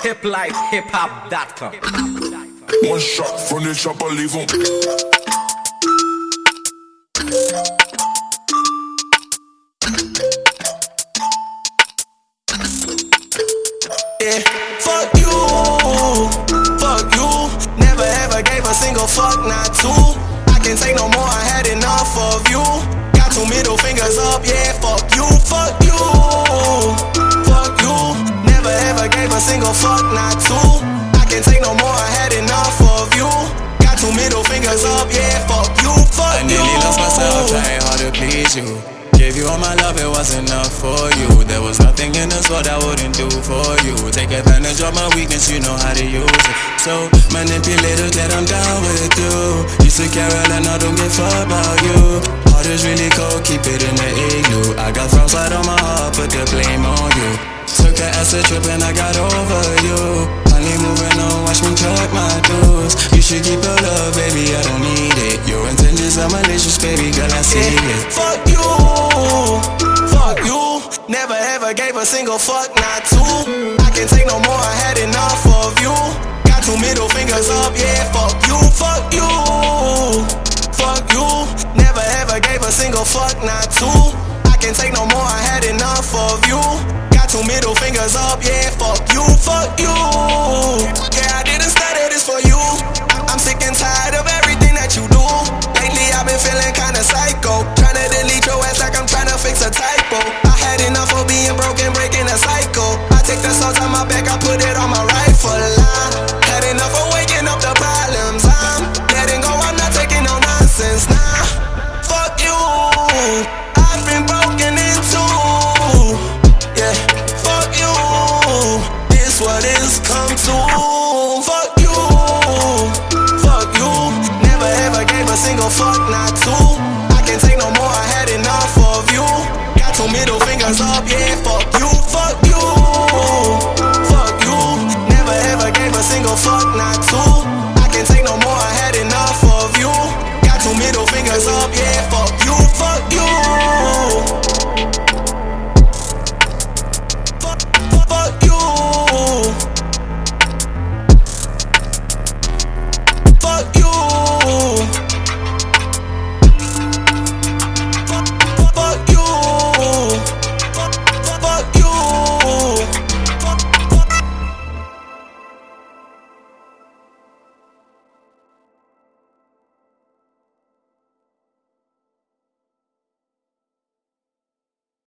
hiplifehiphop.com. One shot from the chopper, leave him. Yeah, fuck you, never ever gave a single fuck, not two. I can't take no more, I had enough of you. Got two middle fingers up, yeah, fuck you, never ever gave a single fuck, not two. I can't take no more, I had enough of you. Got two middle fingers up, yeah, fuck you. I nearly lost myself trying hard to please you. Gave you all my love, it wasn't enough for you. There was nothing in this world I wouldn't do for you. Take advantage of my weakness, you know how to use it. So manipulative that I'm down with you. Used to care and I don't give a fuck about you. Heart is really cold, keep it in the igloo. I got frown slide on my heart, put the blame on you. Took an acid trip and I got over you. Only moving on, watch me collect my dues. You should keep your love, baby, I don't need it. Your intentions are malicious, baby, girl, I see it. Fuck you, never ever gave a single fuck, not two. I can't take no more, I had enough of you. Got two middle fingers up, yeah, fuck you, never ever gave a single fuck, not two. I can't take no more, I had enough of you. Got two middle fingers up, yeah, fuck you. Yeah, I didn't study this for you. I'm sick and tired of everything that you do. Lately I've been feeling kinda psycho.